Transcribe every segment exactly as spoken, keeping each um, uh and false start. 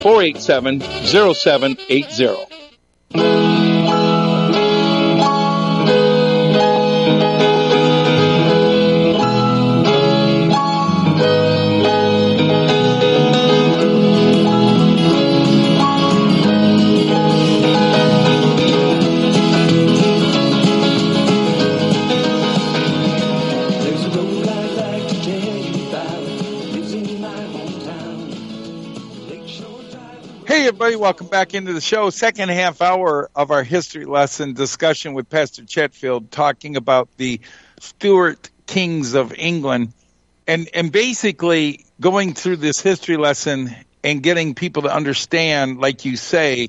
four eight seven, zero seven eight zero. Hey, everybody, welcome back into the show. Second half hour of our history lesson discussion with Pastor Chetfield, talking about the Stuart Kings of England, and, and basically going through this history lesson and getting people to understand, like you say,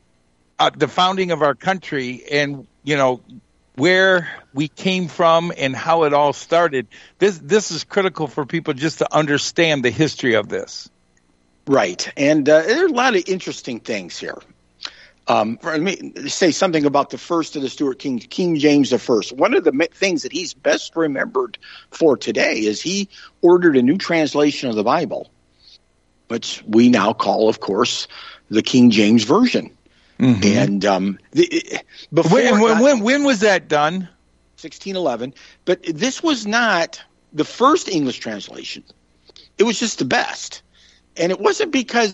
uh, the founding of our country and, you know, where we came from and how it all started. This, this is critical for people just to understand the history of this. Right. And uh, there are a lot of interesting things here. Um, let me say something about the first of the Stuart Kings, King James the First. One of the things that he's best remembered for today is he ordered a new translation of the Bible, which we now call, of course, the King James Version. Mm-hmm. And um, the, before when, when, when, when was that done? sixteen eleven. But this was not the first English translation. It was just the best. And it wasn't because,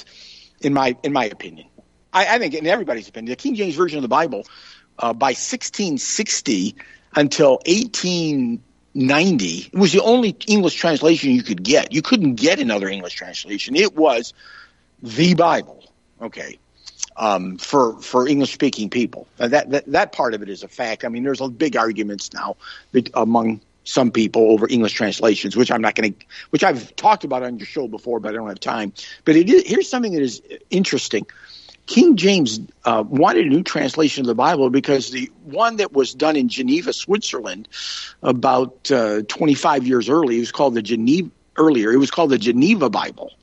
in my in my opinion, I, I think in everybody's opinion, the King James Version of the Bible, uh, by sixteen sixty until eighteen ninety, it was the only English translation you could get. You couldn't get another English translation. It was the Bible, okay, um, for for English-speaking people. Uh, that, that that part of it is a fact. I mean, there's a big arguments now that, among some people over English translations, which I'm not going to, which I've talked about on your show before, but I don't have time. But it is, here's something that is interesting. King James uh, wanted a new translation of the Bible because the one that was done in Geneva, Switzerland, about uh, twenty-five years early, it was called the Geneva earlier. It was called the Geneva Bible.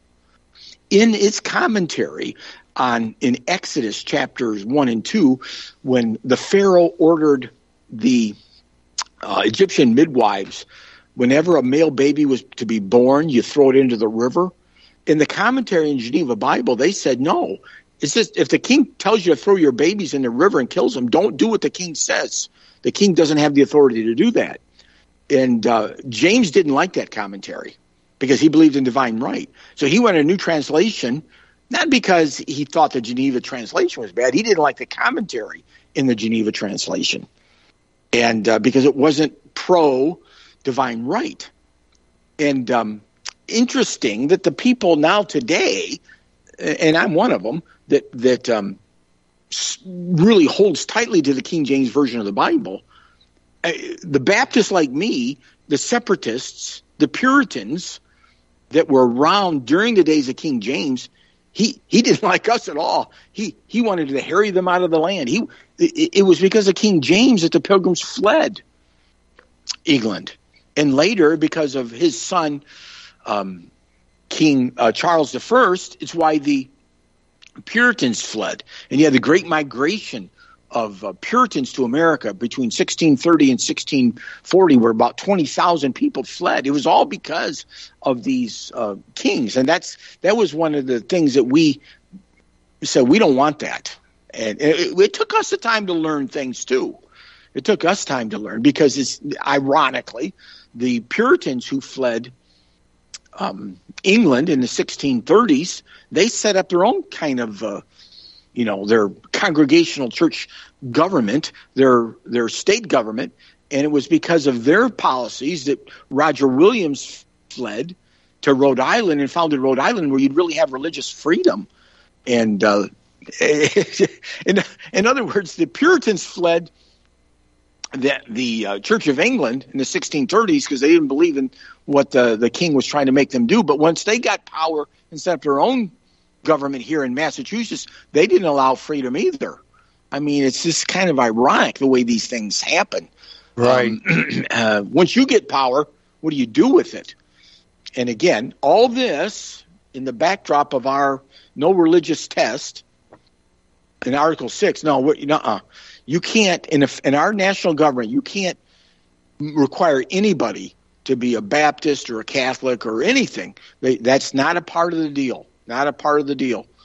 In its commentary on in Exodus chapters one and two, when the Pharaoh ordered the Uh, Egyptian midwives, whenever a male baby was to be born, you throw it into the river. In the commentary in Geneva Bible, they said, no, it's just if the king tells you to throw your babies in the river and kills them, don't do what the king says. The king doesn't have the authority to do that. And uh, James didn't like that commentary because he believed in divine right. So he wanted a new translation, not because he thought the Geneva translation was bad. He didn't like the commentary in the Geneva translation. And uh, because it wasn't pro-divine right. And um, interesting that the people now today, and I'm one of them, that, that um, really holds tightly to the King James Version of the Bible, uh, the Baptists like me, the separatists, the Puritans that were around during the days of King James, he he didn't like us at all. He he wanted to harry them out of the land. He it, it was because of King James that the Pilgrims fled England, and later because of his son um, King uh, Charles the First, it's why the Puritans fled, and you had the Great Migration of uh, Puritans to America between sixteen thirty and sixteen forty, where about twenty thousand people fled. It was all because of these uh, kings, and that's that was one of the things that we said we don't want that. And it, it took us the time to learn things too. It took us time to learn because, it's ironically, the Puritans who fled um, England in the sixteen thirties, they set up their own kind of uh, you know, their congregational church government, their their state government, and it was because of their policies that Roger Williams fled to Rhode Island and founded Rhode Island, where you'd really have religious freedom. And uh, in, in other words, the Puritans fled the, the uh, Church of England in the sixteen thirties because they didn't believe in what the, the king was trying to make them do. But once they got power and set up their own government here in Massachusetts, they didn't allow freedom either. I mean, it's just kind of ironic the way these things happen. Right. Um, uh, once you get power, what do you do with it? And again, all this in the backdrop of our no religious test in Article six. No, uh-uh. You can't, in, a, in our national government, you can't require anybody to be a Baptist or a Catholic or anything. They, that's not a part of the deal. Not a part of the deal.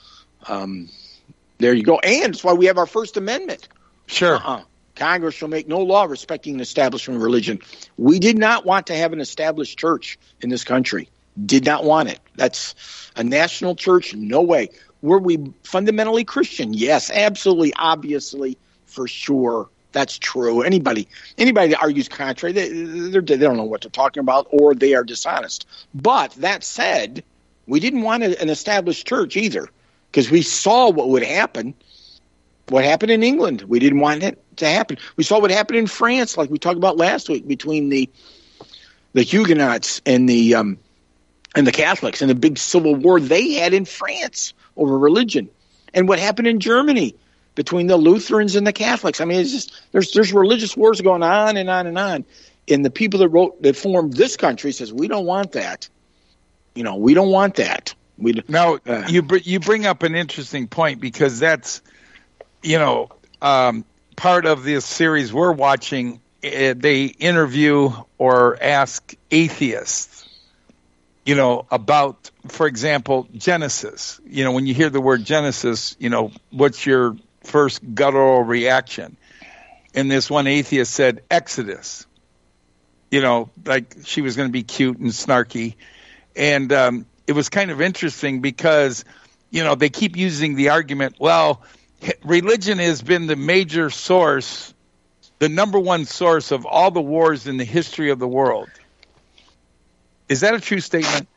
Um, there you go. And that's why we have our First Amendment. Sure. Uh-uh. Congress shall make no law respecting an establishment of religion. We did not want to have an established church in this country. Did not want it. That's a national church. No way. Were we fundamentally Christian? Yes, absolutely, obviously, for sure. That's true. Anybody anybody that argues contrary, they, they're, they don't know what they're talking about, or they are dishonest. But that said, we didn't want an established church either, because we saw what would happen. What happened in England, we didn't want it to happen. We saw what happened in France, like we talked about last week, between the the Huguenots and the um, and the Catholics, and the big civil war they had in France over religion, and what happened in Germany between the Lutherans and the Catholics. I mean, it's just there's there's religious wars going on and on and on. And the people that wrote that formed this country says we don't want that. You know, we don't want that. We now uh, you br- you bring up an interesting point, because that's, you know, um, part of this series we're watching. Uh, they interview or ask atheists, you know, about, for example, Genesis. You know, when you hear the word Genesis, you know, what's your first guttural reaction? And this one atheist said Exodus. You know, like she was going to be cute and snarky. And um, it was kind of interesting because, you know, they keep using the argument, well, religion has been the major source, the number one source of all the wars in the history of the world. Is that a true statement?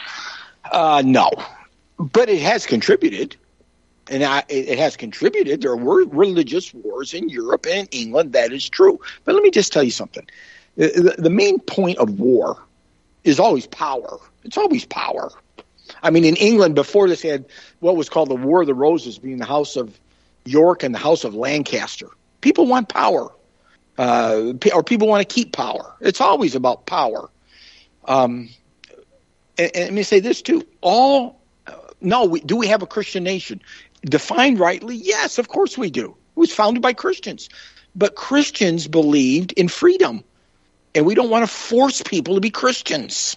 Uh, no, but it has contributed. And I, it has contributed. There were religious wars in Europe and in England. That is true. But let me just tell you something. The, the, the main point of war is always power. It's always power. I mean, in England, before this, they had what was called the War of the Roses, being the House of York and the House of Lancaster. People want power, uh, or people want to keep power. It's always about power. Um, and, and let me say this, too. All uh, no, we, do we have a Christian nation? Defined rightly, yes, of course we do. It was founded by Christians. But Christians believed in freedom, and we don't want to force people to be Christians.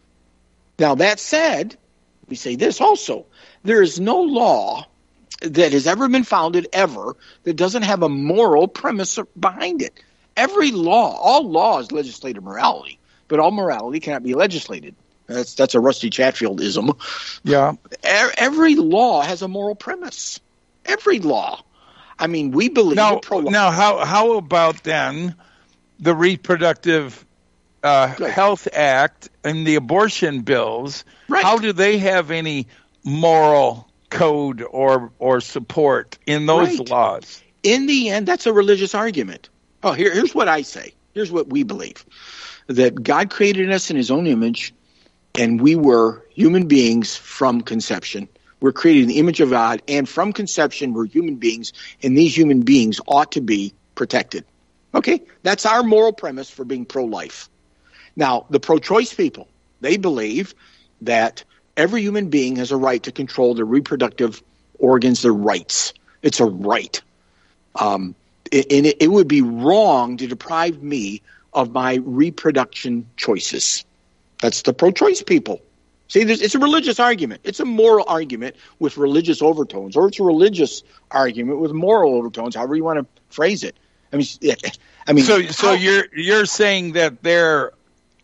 Now, that said, we say this also. There is no law that has ever been founded ever that doesn't have a moral premise behind it. Every law, all law is legislative morality, but all morality cannot be legislated. That's that's a Rusty Chatfield-ism. Yeah. Every law has a moral premise. Every law. I mean, we believe now. pro- Now, how how about then the Reproductive uh, Health Act and the abortion bills? Right. How do they have any moral code or or support in those right. laws? In the end, that's a religious argument. Oh, here, here's what I say. Here's what we believe. That God created us in his own image, and we were human beings from conception. We're created in the image of God, and from conception, we're human beings, and these human beings ought to be protected. Okay? That's our moral premise for being pro-life. Now, the pro-choice people, they believe that every human being has a right to control their reproductive organs, their rights. It's a right. Um, and it, it would be wrong to deprive me of my reproduction choices. That's the pro-choice people. See, it's a religious argument. It's a moral argument with religious overtones, or it's a religious argument with moral overtones, however you want to phrase it. I mean, I mean. So, so how, you're you're saying that their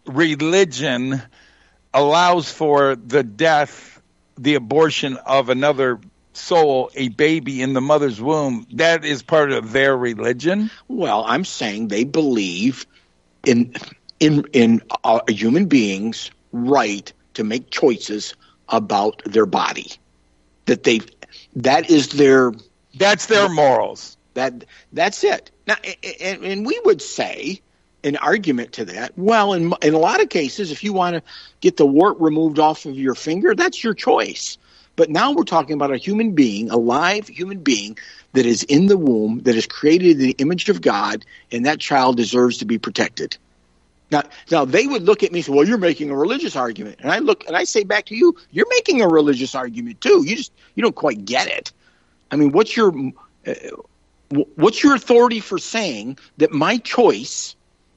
religion allows for the death, the abortion of another soul, a baby in the mother's womb. That is part of their religion? Well, I'm saying they believe in in in a human being's right to make choices about their body. That they that is their that's their morals. That that's it. Now, and, and we would say an argument to that. Well, in in a lot of cases, if you want to get the wart removed off of your finger, that's your choice. But now we're talking about a human being, a live human being that is in the womb, that is created in the image of God, and that child deserves to be protected. Now, now they would look at me and say, well, you're making a religious argument. And I look and I say back to you, you're making a religious argument too. You just you don't quite get it. I mean, what's your uh, what's your authority for saying that my choice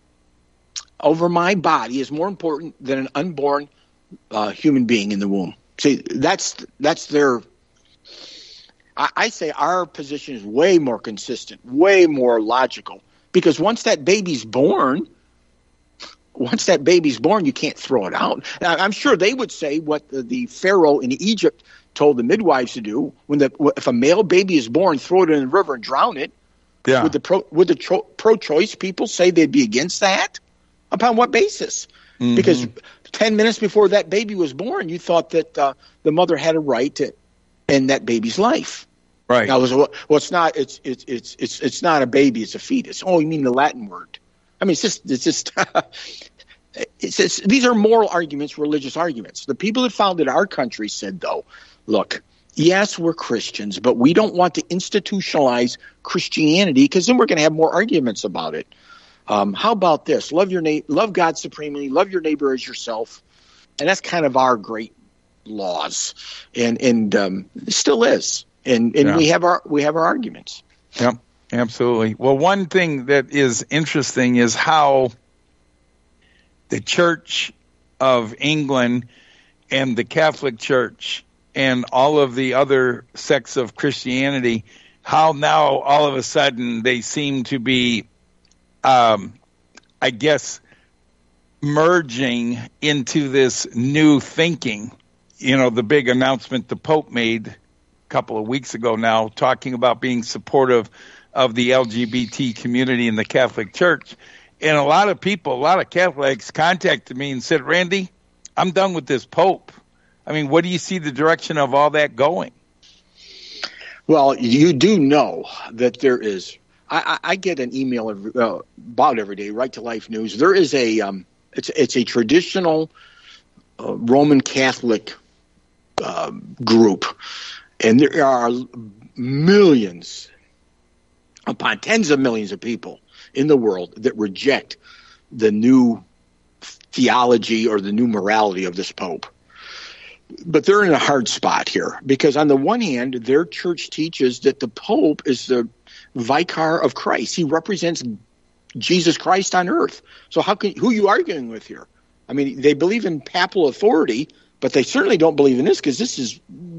over my body is more important than an unborn uh, human being in the womb? See, that's that's their I, I say our position is way more consistent, way more logical, because once that baby's born, once that baby's born, you can't throw it out. Now, I'm sure they would say what the, the Pharaoh in Egypt told the midwives to do: when the if a male baby is born, throw it in the river and drown it. Yeah. Would the pro would the tro, pro-choice people say they'd be against that? Upon what basis? Mm-hmm. Because ten minutes before that baby was born, you thought that uh, the mother had a right to end that baby's life. Right. Now, it was, well, it's not. It's it's it's it's it's not a baby. It's a fetus. Oh, you mean the Latin word? I mean, it's just it's just. it's, it's these are moral arguments, religious arguments. The people that founded our country said, though, look. Yes, we're Christians, but we don't want to institutionalize Christianity because then we're going to have more arguments about it. Um, how about this? Love your na- love God supremely, love your neighbor as yourself, and that's kind of our great laws, and and um, it still is. And and yeah. we have our we have our arguments. Yep, absolutely. Well, one thing that is interesting is how the Church of England and the Catholic Church and all of the other sects of Christianity, how now all of a sudden they seem to be, um, I guess, merging into this new thinking. You know, the big announcement the Pope made a couple of weeks ago now, talking about being supportive of the L G B T community in the Catholic Church. And a lot of people, a lot of Catholics contacted me and said, Randy, I'm done with this Pope. I mean, what do you see the direction of all that going? Well, you do know that there is. I, I get an email every, uh, about every day, Right to Life News. There is a. Um, it's it's a traditional uh, Roman Catholic uh, group, and there are millions, upon tens of millions of people in the world that reject the new theology or the new morality of this Pope. But they're in a hard spot here because on the one hand, their church teaches that the Pope is the vicar of Christ. He represents Jesus Christ on earth. So how can who are you arguing with here? I mean, they believe in papal authority, but they certainly don't believe in this because this is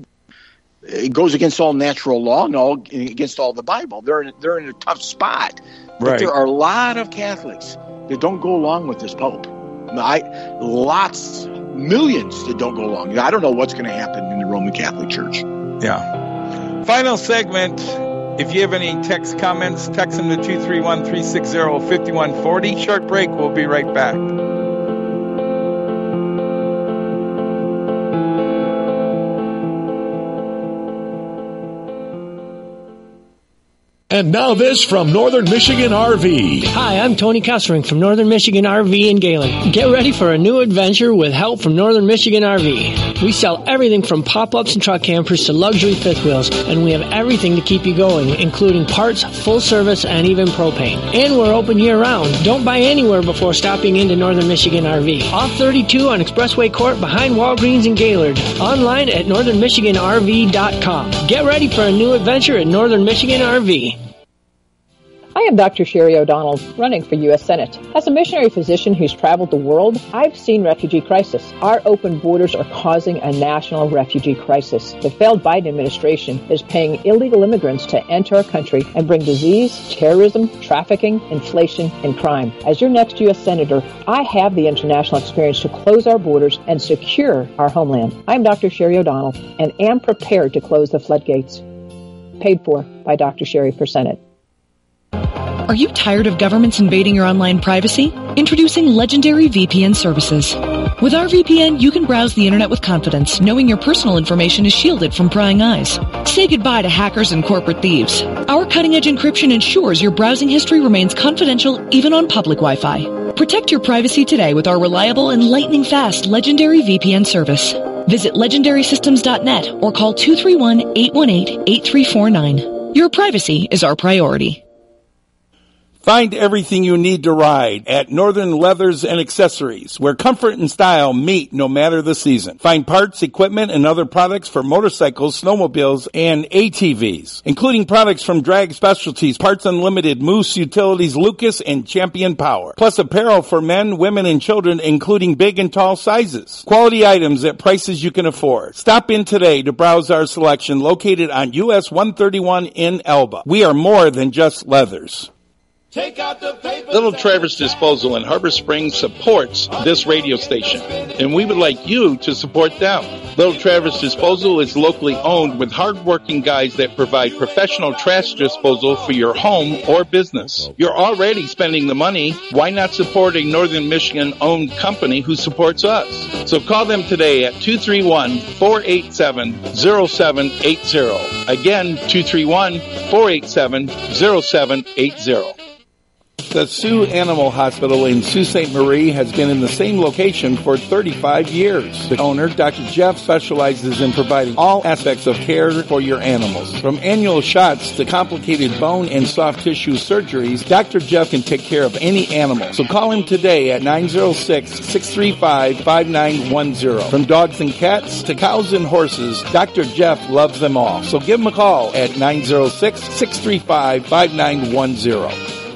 it goes against all natural law and all against all the Bible. They're in, they're in a tough spot. But right. There are a lot of Catholics that don't go along with this Pope. I, lots, millions that don't go along. I don't know what's going to happen in the Roman Catholic Church. Yeah. Final segment. If you have any text comments, text them to two three one, three six zero, five one four zero. Short break. We'll be right back. And now this from Northern Michigan R V. Hi, I'm Tony Kessering from Northern Michigan R V in Gaylord. Get ready for a new adventure with help from Northern Michigan R V. We sell everything from pop-ups and truck campers to luxury fifth wheels, and we have everything to keep you going, including parts, full service, and even propane. And we're open year-round. Don't buy anywhere before stopping into Northern Michigan R V. Off thirty-two on Expressway Court behind Walgreens in Gaylord. Online at northern michigan r v dot com. Get ready for a new adventure at Northern Michigan R V. I am Doctor Sherry O'Donnell, running for U S Senate. As a missionary physician who's traveled the world, I've seen refugee crisis. Our open borders are causing a national refugee crisis. The failed Biden administration is paying illegal immigrants to enter our country and bring disease, terrorism, trafficking, inflation, and crime. As your next U S Senator, I have the international experience to close our borders and secure our homeland. I'm Doctor Sherry O'Donnell and am prepared to close the floodgates. Paid for by Doctor Sherry for Senate. Are you tired of governments invading your online privacy? Introducing Legendary V P N services. With our V P N, you can browse the internet with confidence, knowing your personal information is shielded from prying eyes. Say goodbye to hackers and corporate thieves. Our cutting-edge encryption ensures your browsing history remains confidential even on public Wi-Fi. Protect your privacy today with our reliable and lightning-fast Legendary V P N service. Visit legendary systems dot net or call two three one, eight one eight, eight three four nine. Your privacy is our priority. Find everything you need to ride at Northern Leathers and Accessories, where comfort and style meet no matter the season. Find parts, equipment, and other products for motorcycles, snowmobiles, and A T Vs, including products from Drag Specialties, Parts Unlimited, Moose Utilities, Lucas, and Champion Power. Plus apparel for men, women, and children, including big and tall sizes. Quality items at prices you can afford. Stop in today to browse our selection located on U S one thirty-one in Elba. We are more than just leathers. Take out the paper. Little Traverse Disposal in Harbor Springs supports this radio station, and we would like you to support them. Little Traverse Disposal is locally owned with hardworking guys that provide professional trash disposal for your home or business. You're already spending the money. Why not support a Northern Michigan-owned company who supports us? So call them today at two three one, four eight seven, zero seven eight zero. Again, two three one, four eight seven, zero seven eight zero. The Sioux Animal Hospital in Sault Ste. Marie has been in the same location for thirty-five years. The owner, Doctor Jeff, specializes in providing all aspects of care for your animals. From annual shots to complicated bone and soft tissue surgeries, Doctor Jeff can take care of any animal. So call him today at nine zero six, six three five, five nine one zero. From dogs and cats to cows and horses, Doctor Jeff loves them all. So give him a call at nine zero six, six three five, five nine one zero.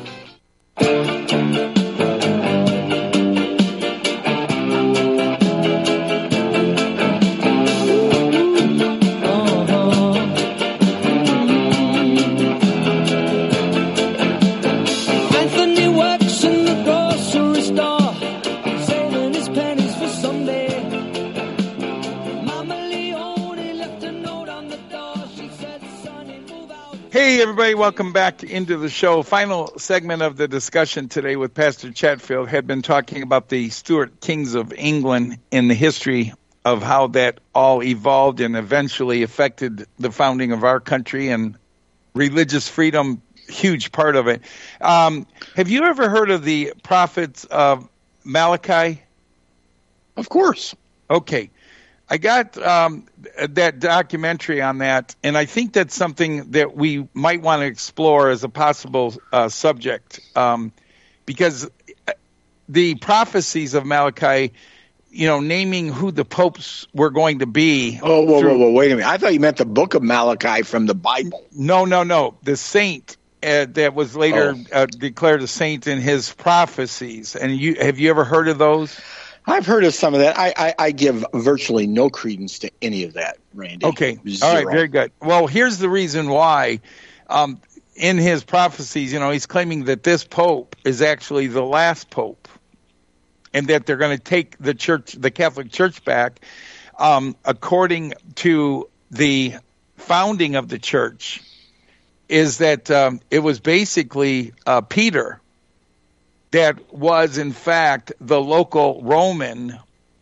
Hey, everybody, welcome back into the show. Final segment of the discussion today with Pastor Chatfield had been talking about the Stuart Kings of England and the history of how that all evolved and eventually affected the founding of our country and religious freedom, huge part of it. Um, have you ever heard of the prophets of Malachi? Of course. Okay. I got um, that documentary on that, and I think that's something that we might want to explore as a possible uh, subject, um, because the prophecies of Malachi, you know, naming who the popes were going to be. Oh, whoa, through, whoa, whoa, wait a minute. I thought you meant the book of Malachi from the Bible. No, no, no. The saint uh, that was later oh. uh, declared a saint in his prophecies. And you have you ever heard of those? I've heard of some of that. I, I, I give virtually no credence to any of that, Randy. Okay. Zero. All right. Very good. Well, here's the reason why. Um, in his prophecies, you know, he's claiming that this pope is actually the last pope, and that they're going to take the church, the Catholic Church, back um, according to the founding of the church. Is that um, it was basically uh, Peter that was, in fact, the local Roman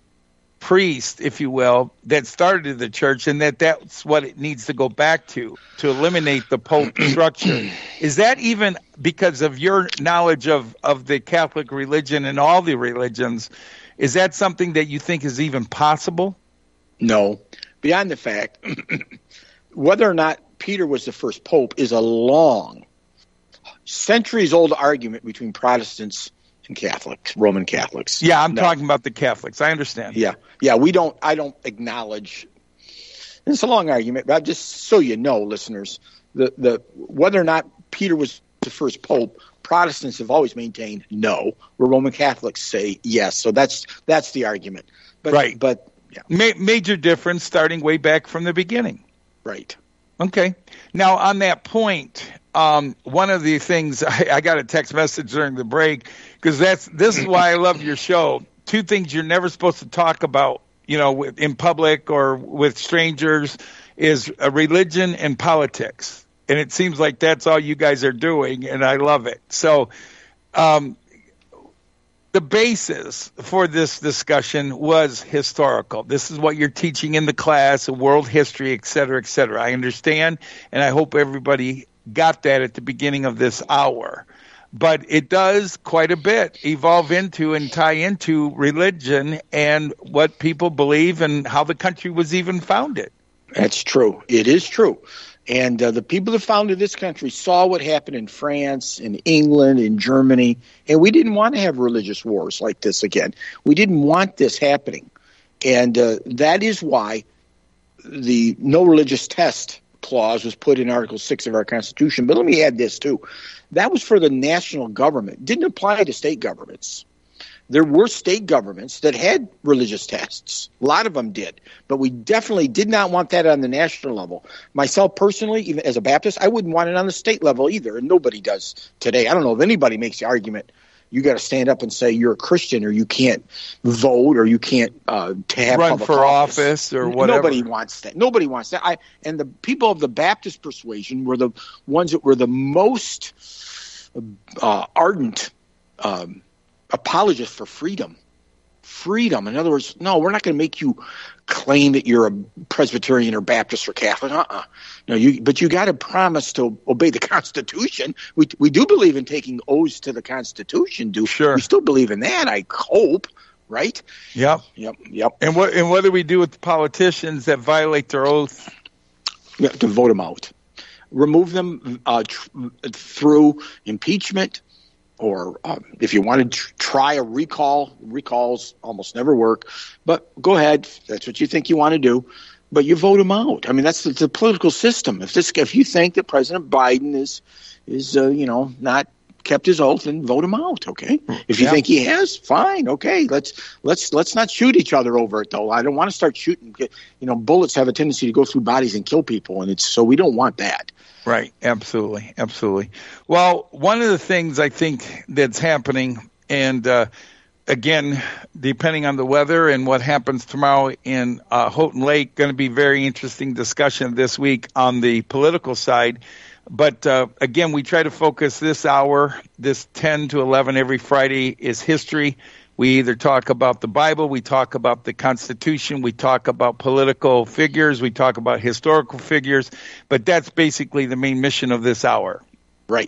priest, if you will, that started the church, and that that's what it needs to go back to, to eliminate the Pope structure. Is that even, because of your knowledge of, of the Catholic religion and all the religions, is that something that you think is even possible? No. Beyond the fact, whether or not Peter was the first pope is a long, centuries-old argument between Protestants and Catholics, Roman Catholics. Yeah, I'm no. talking about the Catholics. I understand. Yeah, yeah. We don't. I don't acknowledge. It's a long argument, but just so you know, listeners, the the whether or not Peter was the first pope, Protestants have always maintained no, where Roman Catholics say yes. So that's that's the argument. But, right. But yeah. Ma- major difference starting way back from the beginning. Right. Okay. Now, on that point, um, one of the things I, I got a text message during the break, because that's this is why I love your show. Two things you're never supposed to talk about, you know, in public or with strangers, is uh, religion and politics. And it seems like that's all you guys are doing, and I love it. So, um, the basis for this discussion was historical. This is what you're teaching in the class, world history, et cetera, et cetera. I understand, and I hope everybody got that at the beginning of this hour. But it does quite a bit evolve into and tie into religion and what people believe and how the country was even founded. That's true. It is true. And uh, the people that founded this country saw what happened in France, in England, in Germany, and we didn't want to have religious wars like this again. We didn't want this happening. And uh, that is why the no religious test clause was put in Article six of our Constitution. But let me add this, too. That was for the national government. It didn't apply to state governments. There were state governments that had religious tests. A lot of them did. But we definitely did not want that on the national level. Myself personally, even as a Baptist, I wouldn't want it on the state level either, and nobody does today. I don't know if anybody makes the argument you got to stand up and say you're a Christian or you can't vote or you can't uh, have run public for office. office or whatever. Nobody wants that. Nobody wants that. I, and the people of the Baptist persuasion were the ones that were the most uh, ardent um apologist for freedom. Freedom. In other words, no, we're not going to make you claim that you're a Presbyterian or Baptist or Catholic. Uh-uh. No, you, but you got to promise to obey the Constitution. We we do believe in taking oaths to the Constitution. Do sure. We still believe in that, I hope, right? Yep. Yep. Yep. And what and what do we do with the politicians that violate their oath? We have to vote them out. Remove them uh, tr- through impeachment. Or um, if you want to tr- try a recall, recalls almost never work. But go ahead. That's what you think you want to do. But you vote them out. I mean, that's the, the political system. If this, if you think that President Biden is, is uh, you know, not kept his oath, then vote him out. Okay. If you yeah. think he has, fine. Okay. Let's let's let's not shoot each other over it, though. I don't want to start shooting. You know, bullets have a tendency to go through bodies and kill people, and it's so we don't want that. Right. Absolutely. Absolutely. Well, one of the things I think that's happening, and uh, again, depending on the weather and what happens tomorrow in uh, Houghton Lake, going to be very interesting discussion this week on the political side. But uh, again, we try to focus this hour, this ten to eleven every Friday is history. We either talk about the Bible, we talk about the Constitution, we talk about political figures, we talk about historical figures, but that's basically the main mission of this hour. Right.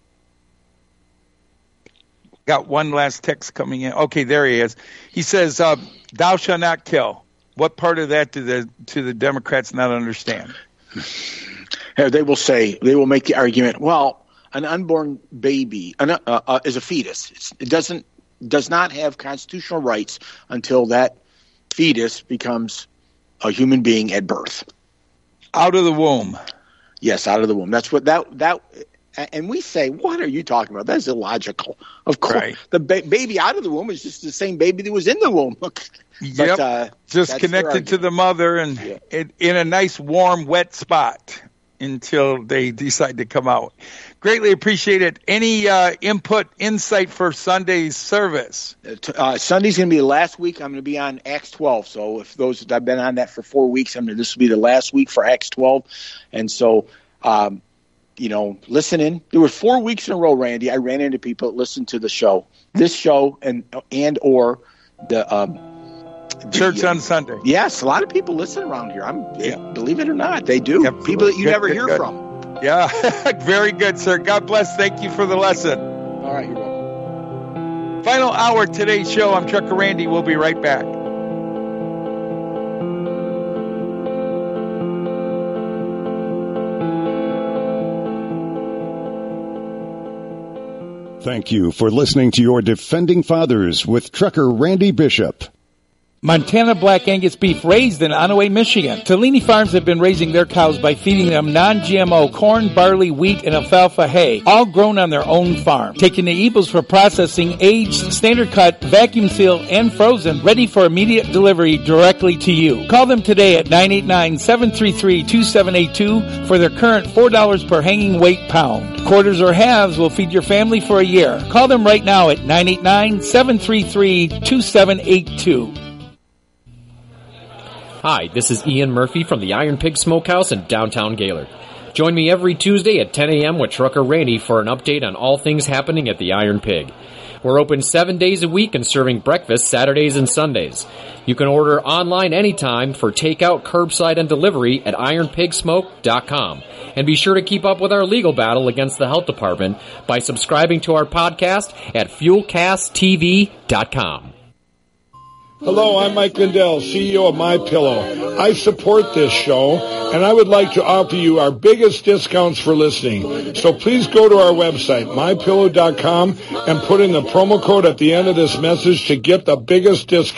Got one last text coming in. Okay, there he is. He says, uh, thou shalt not kill. What part of that do the to the Democrats not understand? They will say, they will make the argument, well, an unborn baby an, uh, uh, is a fetus. It's, it doesn't does not have constitutional rights until that fetus becomes a human being at birth. Out of the womb. Yes, out of the womb. That's what that that. And we say, what are you talking about? That's illogical. Of course, right. the ba- baby out of the womb is just the same baby that was in the womb. but, yep, uh, just connected to the mother and yeah. it, in a nice, warm, wet spot until they decide to come out. Greatly appreciate it. Any uh, input, insight for Sunday's service? Uh, Sunday's going to be the last week. I'm going to be on Acts twelve. So if those I've been on that for four weeks, I'm going to, this will be the last week for Acts twelve. And so, um, you know, listen in. There were four weeks in a row, Randy. I ran into people that listened to the show, this show, and and or the um, Church the, on Sunday. Yes, a lot of people listen around here. I'm yeah. believe it or not, they do. Absolutely. People that you good, never good, hear good. from. Yeah, very good, sir. God bless. Thank you for the lesson. All right, you're welcome. Final hour today's show. I'm Trucker Randy. We'll be right back. Thank you for listening to your Defending Fathers with Trucker Randy Bishop. Montana Black Angus beef raised in Onaway, Michigan. Tellini Farms have been raising their cows by feeding them non-G M O corn, barley, wheat, and alfalfa hay, all grown on their own farm. Taken to Ebels for processing, aged, standard cut, vacuum sealed, and frozen, ready for immediate delivery directly to you. Call them today at nine eight nine, seven three three, two seven eight two for their current four dollars per hanging weight pound. Quarters or halves will feed your family for a year. Call them right now at nine eight nine, seven three three, two seven eight two. Hi, this is Ian Murphy from the Iron Pig Smokehouse in downtown Gaylord. Join me every Tuesday at ten a.m. with Trucker Randy for an update on all things happening at the Iron Pig. We're open seven days a week and serving breakfast Saturdays and Sundays. You can order online anytime for takeout, curbside, and delivery at iron pig smoke dot com. And be sure to keep up with our legal battle against the health department by subscribing to our podcast at fuel cast t v dot com. Hello, I'm Mike Lindell, C E O of MyPillow. I support this show, and I would like to offer you our biggest discounts for listening. So please go to our website, my pillow dot com, and put in the promo code at the end of this message to get the biggest discount.